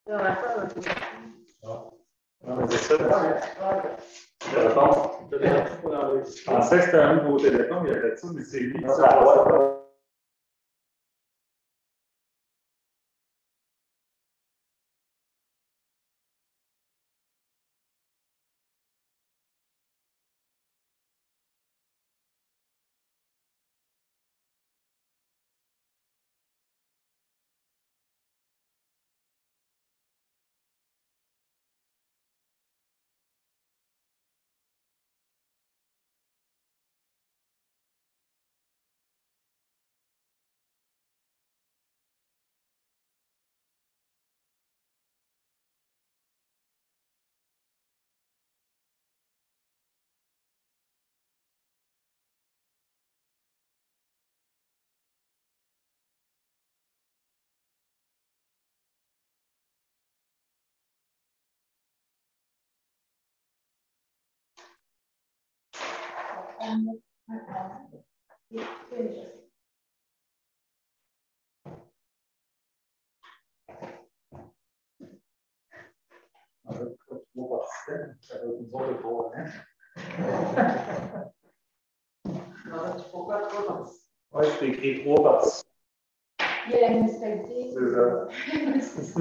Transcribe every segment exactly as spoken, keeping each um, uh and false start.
Non, mais c'est ça. La réponse. Je pensais que c'était un nouveau téléphone, il y avait ça, mais c'est lui qui s'en va. Oui, c'est écrit trois parties. Il y a la municipalité. C'est ça.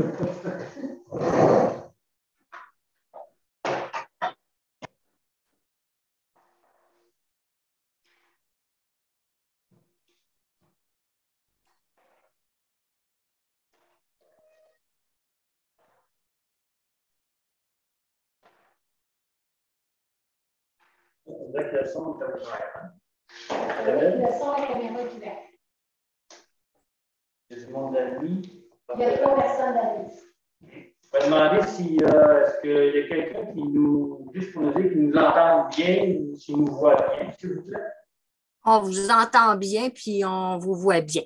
On dirait que le son est ouvert. Oui, le son, la caméra est ouverte. Il y a du monde de la nuit. Il y a trois personnes dans la liste. Je vais demander si euh, est-ce qu'il y a quelqu'un qui nous juste pour nous dire qu'il nous entend bien ou s'il nous voit bien, s'il vous plaît. On vous entend bien, puis on vous voit bien.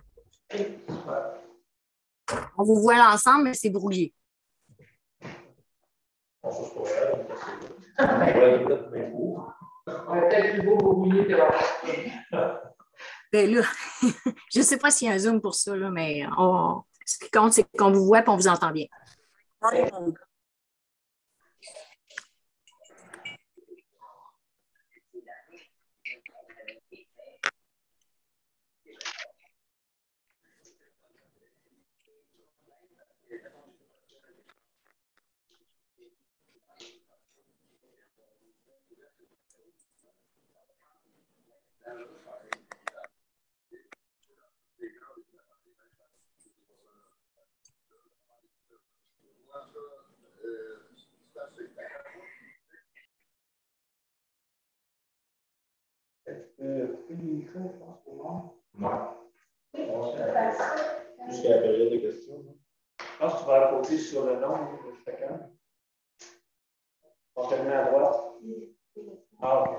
On vous voit l'ensemble, mais c'est brouillé. On va peut-être plus beau brouillé que la Ben là, je ne sais pas s'il y a un zoom pour ça, là, mais on, ce qui compte, c'est qu'on vous voit et on vous entend bien. Jusqu'à la période de questions. Je pense que tu vas appuyer sur le nom de chacun. On te met à droite. Ah, ok.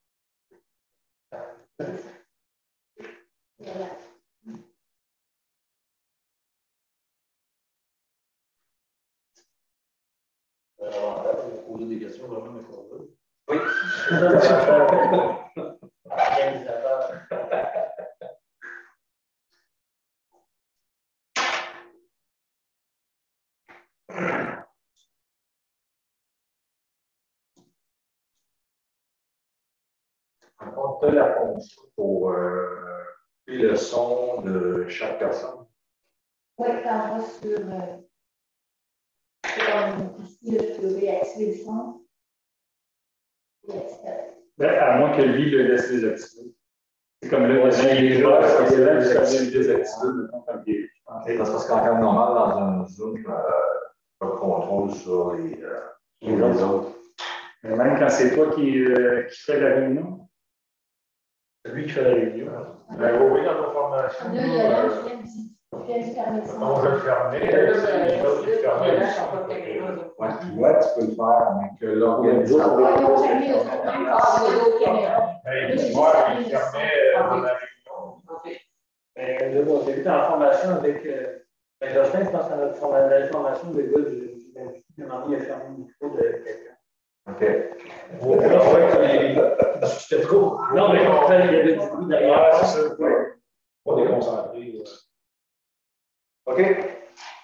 L'avantage, on va poser des questions vraiment, mais qu'on veut. Oui. On a la fonction pour euh, le son de chaque personne. Oui, quand on va sur. Euh, comme ici, là, vous pouvez activer le son. Ben, à moins que lui le laisse désactiver. C'est comme le déjà, parce que là, ça vient désactiver, mettons, comme il est. Parce qu'en temps normal, dans un Zoom, euh, pas de contrôle sur les, euh, les autres. Mais même quand c'est toi qui, euh, qui fais la réunion. C'est lui qui fait la réunion. Ben, oui, dans nos formations. Là, il y a là, je viens de fermer le son. On va le fermer. Les autres, ils ferment le son. Ouais, toi, tu peux le faire, mais que l'organisateur. Ils ont fermé le son, même par l'autre caméra. Moi, il fermait dans la réunion. Ben, là, on était en formation avec. Euh, ben, Jocelyn, je pense, dans notre formation de gars, j'ai demandé à fermer le micro de quelqu'un. OK. Bon, là, on voit que c'était trop. Non, mais en fait, il y avait du bruit derrière. C'est ça. Pas déconcentré. OK.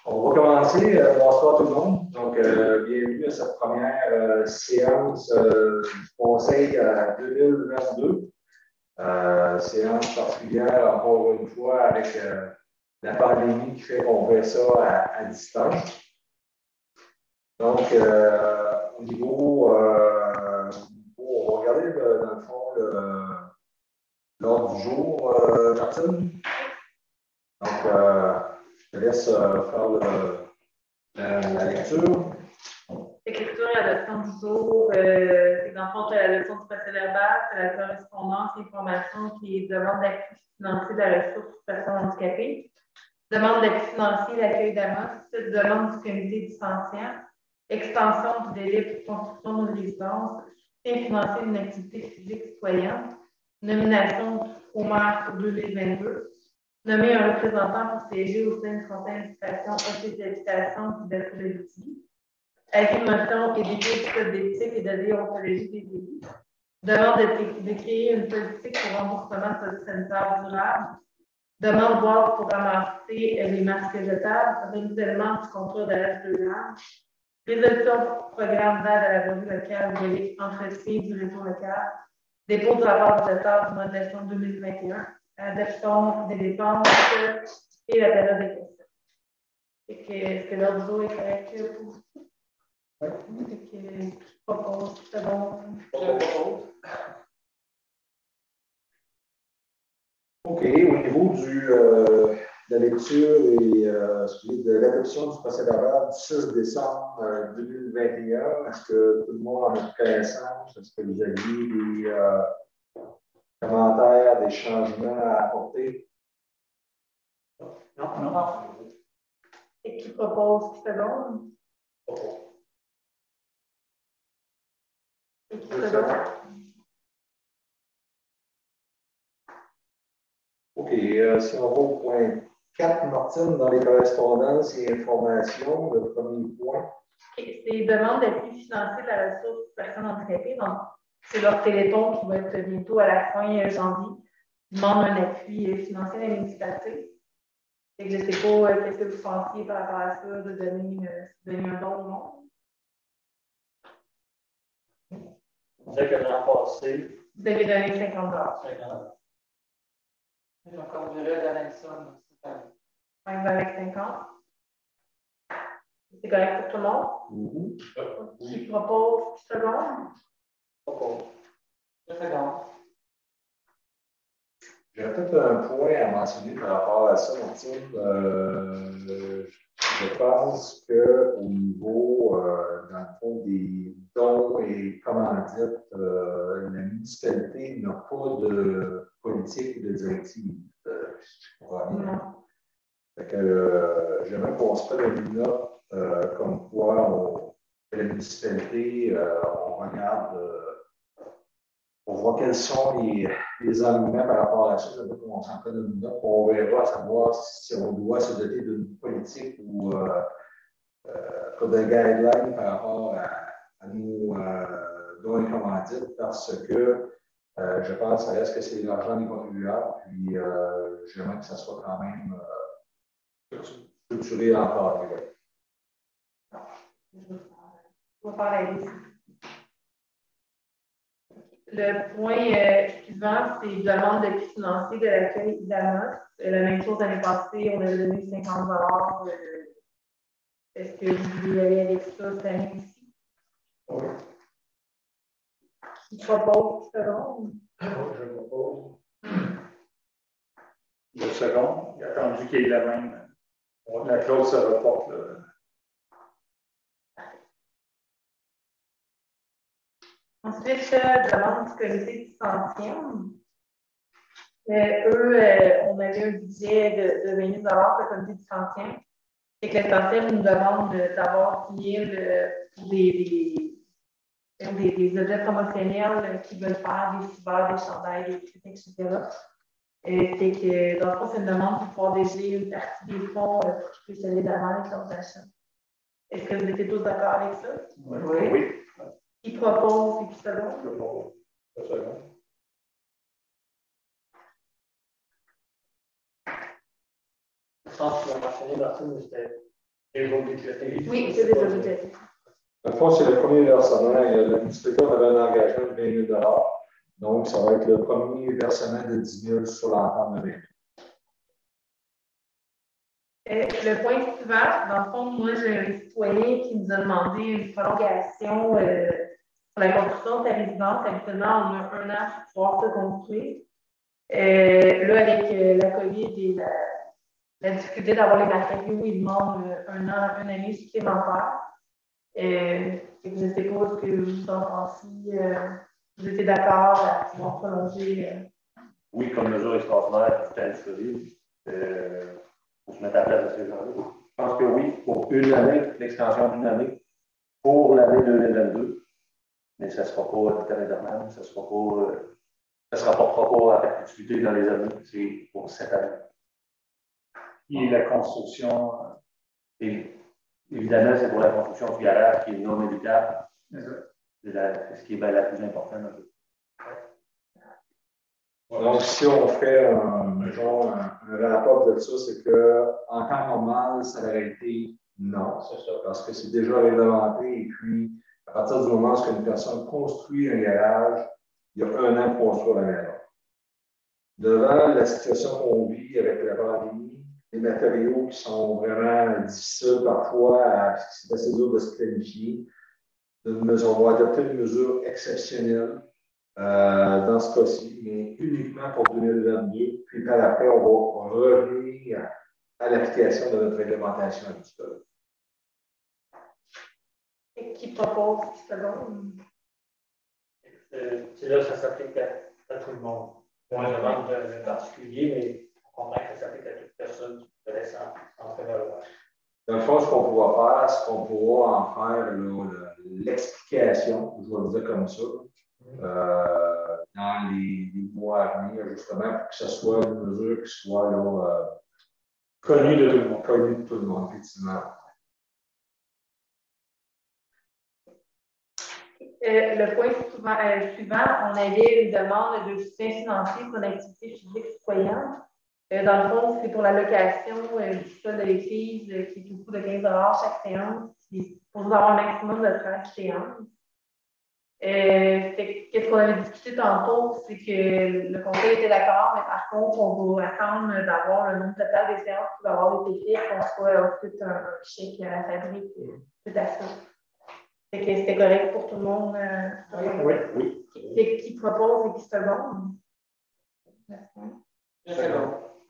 On va commencer. Euh, bonsoir tout le monde. Donc, euh, bienvenue à cette première euh, séance euh, du Conseil à deux mille vingt-deux. Euh, séance particulière, encore une fois, avec euh, la pandémie qui fait qu'on fait ça à, à distance. Donc, euh, au niveau, euh, on va regarder le, dans le fond l'ordre du jour, euh, Martine. Donc, euh, je te laisse euh, faire le, la, la lecture. L'écriture et l'adoption du jour, euh, c'est dans le fond, la leçon du procès verbal, c'est la correspondance, l'information qui est demande d'appui financier de la ressource pour personnes handicapées, demande d'appui financier, l'accueil d'Amos, demande du comité distanciant, extension du délai pour construction d'une résidence, soutien financier d'une activité physique citoyenne, nomination au maire pour deux mille vingt-deux, nommer un représentant pour siéger au sein du conseil d'administration, office d'habitation et d'être de l'outil. Affirmation et décret du code d'éthique et de déontologie des élus. Demande de, de créer une politique pour remboursement de produits sanitaires durables. Demande voir pour ramasser les masques jetables. Renouvellement du contrat de l'H deux A. Résolution pour programme d'aide à la voirie locale de l'entretien du réseau local. Dépôt du rapport budgétaire du mois de décembre deux mille vingt et un. Adoption des dépenses et la période des questions. Est-ce que l'ordre du jour est correct pour vous? Oui. Je propose, c'est bon. OK. Au niveau du, euh, de la lecture et euh, de l'adoption du procès verbal du six décembre euh, deux mille vingt et un, est-ce que tout le monde en a connaissance? Est-ce que vous aviez des euh, commentaires, des changements à apporter? Non, non. Et qui propose, c'est bon? Et qui c'est bon? OK. Euh, si on va au point quatre, Martine, dans les correspondances et informations, le premier point. Okay. C'est demande d'appui financier de la ressource pour personnes handicapées. Donc, c'est leur téléthon qui va être bientôt à la fin janvier. Ils demandent un appui financier à la municipalité. Et que je ne sais pas euh, qu'est-ce que vous pensiez par rapport à ça, de donner, euh, de donner un don ou non. On dirait que l'an passé, Vous avez donné cinquante dollars. cinquante. Donc, on dirait la même somme. Même avec cinquante. C'est correct pour tout le monde? Mm-hmm. Qui propose dix secondes? Propose. dix secondes. J'ai peut-être un point à mentionner par rapport à ça, Martine. Euh, je pense qu'au niveau, euh, dans le fond, des dons et commandites, euh, la municipalité n'a pas de politique ou de directive. Euh, fait que, euh, j'aimerais qu'on se prenne une note euh, comme quoi on, la municipalité, euh, on regarde. Euh, On voit quels sont les, les arguments par rapport à ça. On s'en prend une note. On verra savoir si on doit se doter d'une politique ou euh, euh, de guidelines par rapport à, à nos euh, dons et commandites parce que euh, je pense à ce que c'est l'argent des contribuables. Puis euh, j'aimerais que ça soit quand même euh, structuré encore. On va faire la liste. Le point euh, suivant, c'est demande d'appui financier de l'accueil d'Amos. Euh, la même chose l'année passée, on avait donné cinquante dollars. Euh, Est-ce que vous voulez aller avec ça cette année-ci? Oui. Qui propose dix secondes? Je propose. Deux secondes. Il a attendu qu'il y ait la même. La clause se reporte. Là. Ensuite, euh, demande du comité distanciant. Euh, eux, euh, on avait un budget de, de vingt mille dollars pour le comité distanciant. Et que l'essentiel nous demande d'avoir dix mille euh, pour des, des, des, des objets promotionnels qui veulent faire des cibers, des chandails, des trucs, et cetera. Et c'est que, dans le fond, c'est une demande pour pouvoir dégeler une partie des fonds euh, pour qu'ils puissent aller d'avant avec leurs achats. Est-ce que vous étiez tous d'accord avec ça? Oui. Oui. Qui propose et qui se donne? Je propose. Deux secondes. Je pense que tu l'as mentionné, Martine, mais c'était Et vos bibliothèques? Oui, c'est déjà budgété. Dans le fond, c'est le premier versement. L'inspecteur avait un engagement de vingt mille dollars. Donc, ça va être le premier versement de dix mille sur l'ensemble de vingt mille. Le point suivant, dans le fond, moi, j'ai un citoyen qui nous a demandé une prolongation euh, pour la construction de sa résidence. Habituellement, on a un an pour pouvoir se construire. Euh, là, avec euh, la COVID et la, la difficulté d'avoir les matériaux, il demande euh, un an, une année supplémentaire. Euh, je ne sais pas ce que vous en pensez. Euh, vous étiez d'accord à pouvoir prolonger? Euh... Oui, comme mesure extraordinaire, c'est à dispositif. Euh, pour se mettre à la place de ces gens-là. Je pense que oui, pour une année, l'extension d'une année, pour l'année deux mille vingt-deux, mais ça ne sera pas éternellement, ça ne sera pas, ça se rapportera pas à perpétuité dans les années, c'est pour cette année. Et la construction. Et évidemment, c'est pour la construction du garage qui est non évitable. C'est ce qui est bien la plus importante. Donc, si on fait un, genre, un, un rapport de ça, c'est qu'en temps normal, ça aurait été non, c'est ça, parce que c'est déjà réglementé et puis, à partir du moment où une personne construit un garage, il y a un an pour construire la maison. Devant la situation qu'on vit avec la pandémie, les matériaux qui sont vraiment difficiles parfois, c'est assez dur de se planifier, on va adopter une mesure exceptionnelle. Euh, dans ce cas-ci, mais uniquement pour deux mille vingt-deux. Puis par après, on va revenir à l'application de notre réglementation habituelle. Et qui propose selon? Euh, là, ça s'applique à, à tout le monde. On demande de particulier, mais on comprend que ça s'applique à toute personne qui pourrait s'en prévaloir. Dans le fond, ce qu'on pourra faire, c'est qu'on pourra en faire l'explication, je vais le dire comme ça. Euh, dans les, les mois à venir, justement, pour que ce soit une mesure qui soit là, euh, connue de tout le monde. Connue de tout le monde, effectivement. Euh, le point souvent, euh, suivant, on avait une demande de soutien financier pour l'activité physique citoyenne. Euh, dans le fond, c'est pour la location euh, du sol de l'église euh, qui est au coût de quinze dollars chaque séance, qui pour avoir un maximum de trente séances. Euh, Qu'est-ce qu'on avait discuté tantôt, c'est que le conseil était d'accord, mais par contre, on va attendre d'avoir le nombre total des séances qui va avoir été faites, qu'on soit ensuite un, un chèque à la fabrique, tout à ça. Fait que c'était correct pour tout le monde. Euh, oui, oui. Qui, qui propose et qui se demande. C'est bon.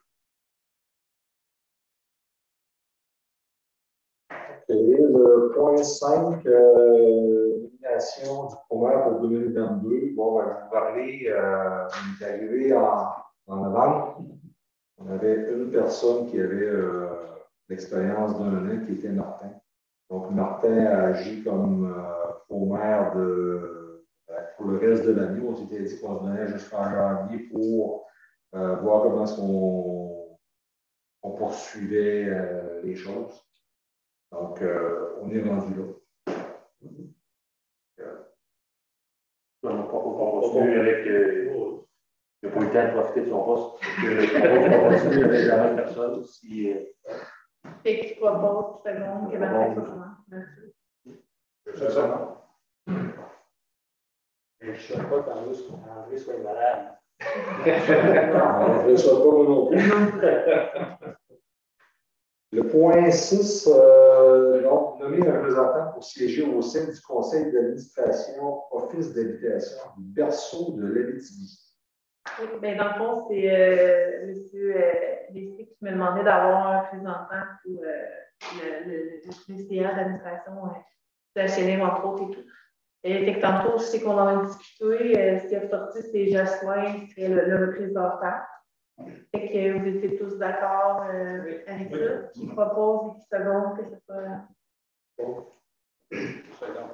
Et le point cinq, euh, nomination du programme pour deux mille vingt-deux. Bon, ben, je vais vous parler, euh, on est arrivé en, en novembre. On avait une personne qui avait euh, l'expérience d'un an qui était Martin. Donc, Martin a agi comme euh, pro-maire de, euh, pour le reste de l'année. On s'était dit qu'on se donnait jusqu'en janvier pour euh, voir comment est-ce qu'on on poursuivait euh, les choses. Donc, euh, on est rendu là. On va continuer avec. Euh, il n'a pas eu le temps de profiter de son poste. On va continuer avec la même personne. Si, euh, Fait que tu proposes selon que Martin soit comment? C'est ça, non? Je ne sais pas quand André soit malade. Je ne sais pas moi non plus. Le point six, euh, donc, nommer un représentant pour siéger au sein du conseil d'administration Office d'habitation du berceau de l'Abitibi. Oui, bien, dans le fond, c'est euh, M. Leslie qui me demandait d'avoir un représentant pour euh, le, le, le C A d'administration euh, de la H L M, entre autres, et tout. Et fait que tantôt, je sais qu'on en a discuté. Euh, ce qui est sorti, c'est Jocelyn qui serait le, le représentant. Fait que vous étiez tous d'accord euh, oui. avec oui. ça, qui propose et qui seconde que ce soit. Bon. Second.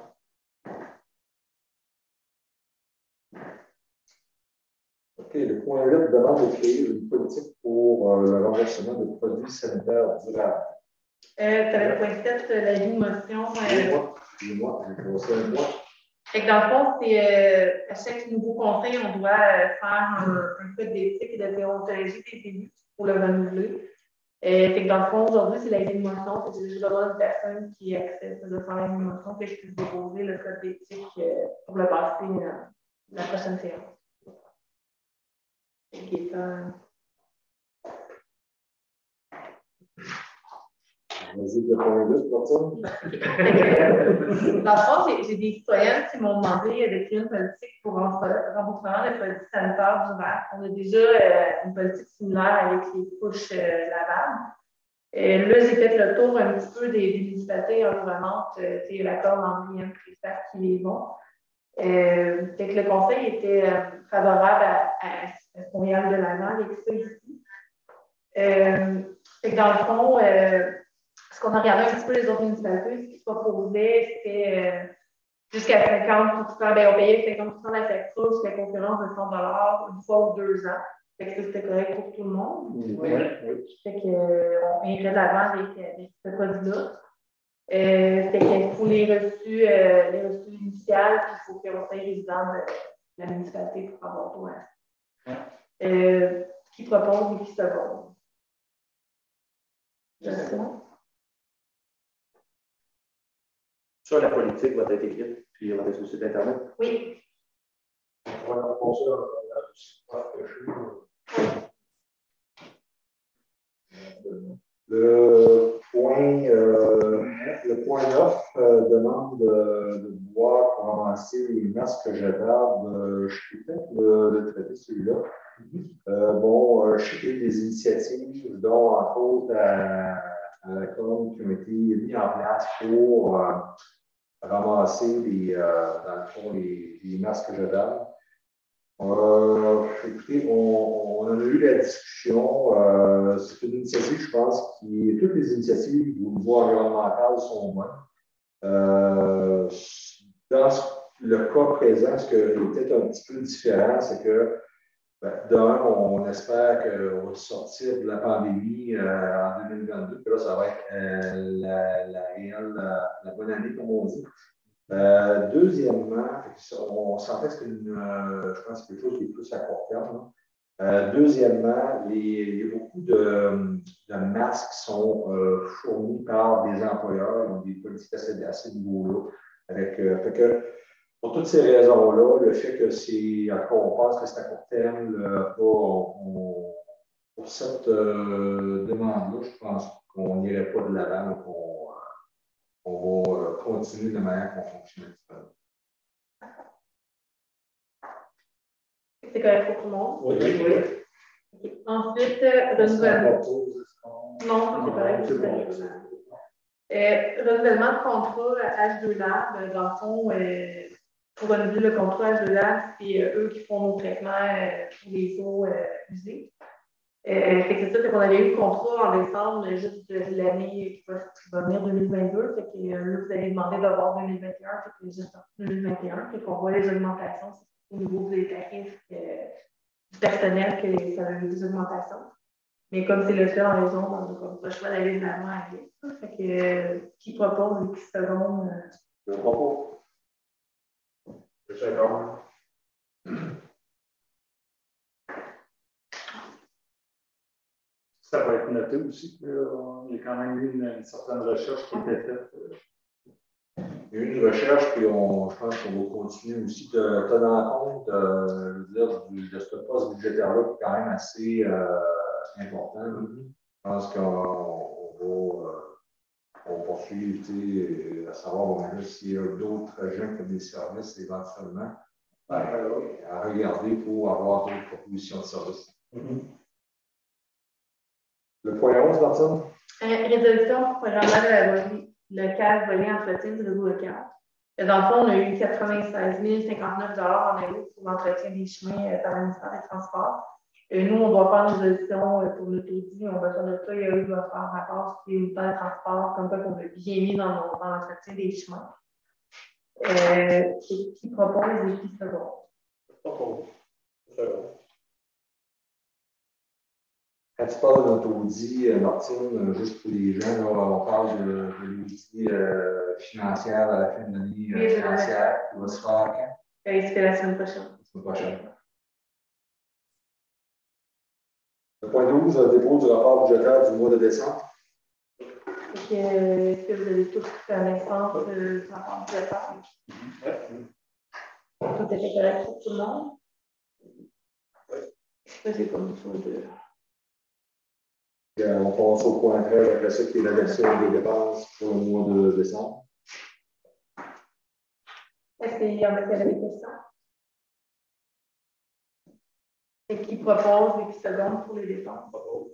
OK, le point huit demande de créer une politique pour euh, le remboursement de produits sanitaires durables. Euh, tu avais le point sept, la motion. Excusez-moi, excusez-moi, j'ai posé un point. Fait que dans le fond, c'est euh, à chaque nouveau conseil, on doit euh, faire un, un code d'éthique et de déontologie des élus pour le renouveler. Euh, fait que dans le fond, aujourd'hui, c'est la motion. C'est juste besoin d'une personne qui accepte de faire la motion que je puisse déposer le code d'éthique euh, pour le passer euh, la prochaine séance. Okay, euh... Vas-y, le point deux, pour ça. Dans le fond, j'ai des citoyennes qui m'ont demandé d'écrire une politique pour remboursement des produits sanitaires d'hiver. On a déjà euh, une politique similaire avec les couches euh, lavables. Et là, j'ai fait le tour un petit peu des, des municipalités environnantes. Euh, tu sais, l'accord d'Andrienne Christophe qui les vont. Euh, fait que le conseil était euh, favorable à, à, à ce Montréal de l'avant avec ça ici. Euh, fait que dans le fond, euh, ce qu'on a regardé un petit peu les autres municipalités, ce qui se proposait, c'était euh, jusqu'à cinquante pour cent, ben, on payait cinquante pour cent de la facture jusqu'à concurrence de cent dollars une fois ou deux ans. Fait que ça, c'était correct pour tout le monde. Oui, oui. Fait qu'on euh, irait de l'avant avec, avec ce produit-là. Euh, fait qu'il faut les reçus, euh, les reçus initiales, puis il faut qu'on soit résident de, de la municipalité pour avoir droit. Euh, qui propose et qui se vont. Ça, la politique va être écrite, puis on va être sur le site Internet. Oui. Voilà, pour ça, le point, euh, le point neuf euh, demande de, de pouvoir pour ramasser les masques jetables. Euh, je peux peut-être le, le traiter celui-là. Euh, bon, euh, je sais qu'il y a des initiatives, dont entre autres à, à la com qui ont été mises en place pour euh, ramasser les, euh, dans le fond les, les masques jetables. Euh, écoutez, on, on en a eu la discussion. Euh, c'est une initiative, je pense, qui. Toutes les initiatives au niveau environnemental sont bonnes. Euh, dans le cas présent, ce qui est peut-être un petit peu différent, c'est que, ben, d'un, on espère qu'on va sortir de la pandémie euh, en deux mille vingt-deux, puis là, ça va être euh, la, la réelle, la, la bonne année, comme on dit. Euh, deuxièmement, on sentait que c'est une, euh, je pense, quelque chose qui est plus à court terme. Euh, deuxièmement, les, il y a beaucoup de, de masques qui sont euh, fournis par des employeurs, ils ont des politiques assez, à ce niveau-là. Avec, euh, fait que, pour toutes ces raisons-là, le fait que c'est, encore on pense que c'est à court terme, le, on, on, pour cette euh, demande-là, je pense qu'on n'irait pas de l'avant, qu'on on va euh, continuer de manière qu'on fonctionne. C'est correct pour tout le monde? Oui, oui. Okay. Ensuite, euh, renouvellement. Non, c'est correct. C'est bon. Euh, renouvellement de contrat H deux Lab, dans le fond, euh, pour renouveler le contrat H deux Lab, c'est euh, eux qui font nos traitements euh, pour les eaux euh, usées. Euh, c'est ça, qu'on avait eu le contrat en décembre, juste de l'année qui va, qui va venir deux mille vingt-deux. Fait que euh, là, vous avez demandé d'avoir deux mille vingt et un, fait que juste en deux mille vingt et un. Fait qu'on voit les augmentations au niveau des tarifs euh, du personnel que ça a eu des augmentations. Mais comme c'est le seul en région, on n'a pas le choix d'aller de l'avant avec ça. Fait que euh, qui propose et qui se seconde. Euh... Je propose. Je suis d'accord. Ça va être noté aussi qu'il y a quand même eu une, une certaine recherche qui a été faite. Il y a eu une recherche, puis on, je pense qu'on va continuer aussi de tenir compte euh, je veux dire, du, de ce poste budgétaire-là qui est quand même assez euh, important. Je pense qu'on va, euh, on va poursuivre, à savoir bon, s'il y a d'autres agents comme des services éventuellement euh, à regarder pour avoir d'autres propositions de services. Mm-hmm. Le point onze, Martine? Euh, résolution pour programmer le local volé entretien du réseau local. Dans le fond, on a eu quatre-vingt-seize mille cinquante-neuf dollars en euros pour l'entretien des chemins euh, par le ministère des Transports. Euh, nous, on doit faire une résolution euh, pour l'autodie. On va faire de ça. Et eux doivent faire un rapport sur les ministères des Transports, comme quoi qu'on a bien mis dans, dans l'entretien des chemins. Euh, qui propose et qui se vote? Propose. Quand tu parles d'autodit, Martine, juste pour les gens, là, on parle de, de l'outil euh, financier à la fin de l'année euh, financière qui va se faire quand? Euh, c'est la semaine prochaine. La semaine prochaine. Le point douze, le dépôt du rapport budgétaire du mois de décembre. Donc, euh, est-ce que vous avez tous connaissance de ce rapport budgétaire? Oui. Tout était correct pour tout le monde? Ça, c'est comme ça de. Et on passe au point treize après ça, qui est la version des dépenses pour le mois de décembre. Est-ce qu'il y en a qui avaient des questions? Et qui propose et qui se donne pour les dépenses?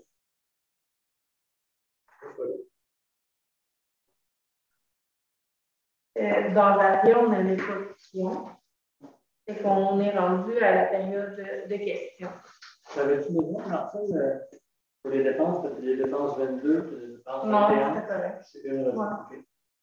Euh, dans l'avion, on n'avait pas de questions. Et qu'on est rendu à la période de, de questions. Avais-tu besoin, Marcel, euh, pour les dépenses, parce que les dépenses vingt-deux, puis les dépenses Non, vingt et un? c'est correct. C'est une raison. Ouais.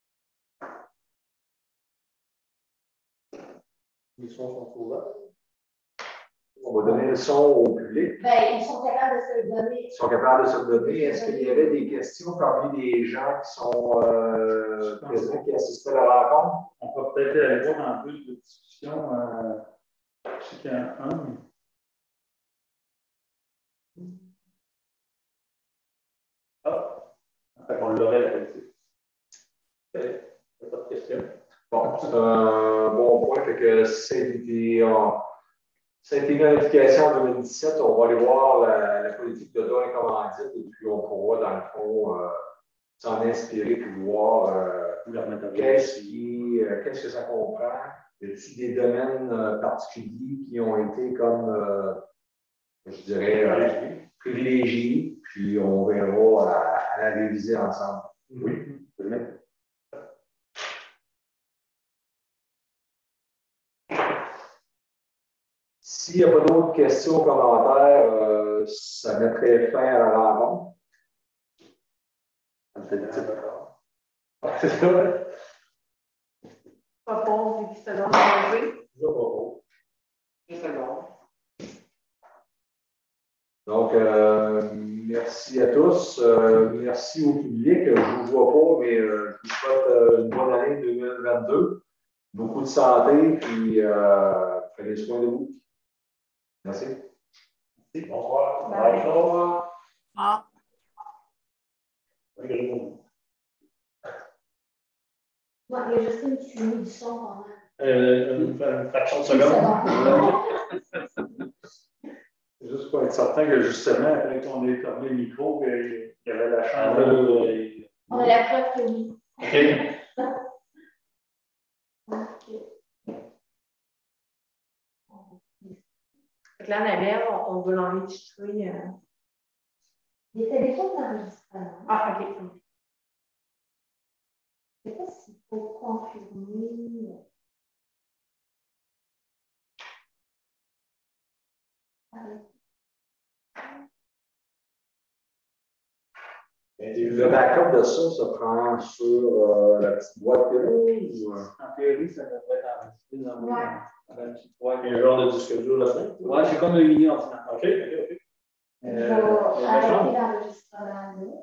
Les sons sont ouverts. On va donner le son au public. Ben, ils sont capables de se le donner. Ils sont capables de se le donner. Est-ce qu'il y avait des questions parmi les gens qui sont euh, présents, qui assistaient à la rencontre? On peut peut-être aller voir en plus de discussion. Euh, je sais qu'il y en a un. Mais... Ah, on l'aurait là-dessus. Pas de question. Bon, c'est un bon point. Fait que c'est des. Ça a été une indication en deux mille dix-sept. On va aller voir la, la politique de don et commandite et puis on pourra, dans le fond, euh, s'en inspirer et voir euh, qu'est-ce qui, euh, qu'est-ce que ça comprend. Y a-t-il des domaines euh, particuliers qui ont été comme, euh, je dirais, euh, privilégiés, puis on verra à, à la réviser ensemble. Oui, je vais le S'il n'y a pas d'autres questions ou commentaires, euh, ça mettrait fin à la rencontre. C'est ça. Propose et qui se donne à lever. Je propose. Et c'est bon. Donc, euh, merci à tous. Euh, merci au public. Je ne vous vois pas, mais euh, je vous souhaite euh, une bonne année deux mille vingt-deux. Beaucoup de santé, puis euh, prenez soin de vous. Merci. Merci. Bonsoir. Bye. Bonsoir. Ah. Moi, il y a juste une qui mis du son quand même. Euh, une, une fraction de seconde. C'est juste pour être certain que justement, après qu'on ait fermé le micro, il y avait la chandelle. Euh, On a la preuve que oui. OK. Ok. Fait que là, Annabelle, on, on va l'enregistrer. Euh... Il y a téléphone d'enregistrement. Ah, OK. Je ne sais pas s'il faut confirmer. Le backup de ça se prend sur euh, la petite boîte télé ou... En théorie, ça devrait être enregistré dans le Ouais. petit boîte. Il y a un genre de disque dur là-dedans. Ouais, c'est comme le mini ordinateur. OK, OK, OK. Je vais arrêter l'enregistrement là.